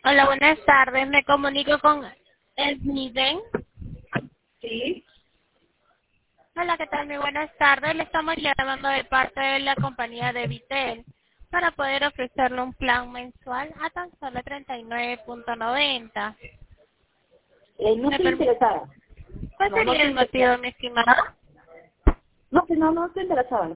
Hola, buenas tardes. Me comunico con Esmiden. Sí. Hola, ¿qué tal? Muy buenas tardes. Le estamos llamando de parte de la compañía de Vitel para poder ofrecerle un plan mensual a tan solo 39.90. No ¿Me estoy permite? interesada. ¿Cuál No sería estoy el interesada. motivo, mi estimado? No, no estoy interesada.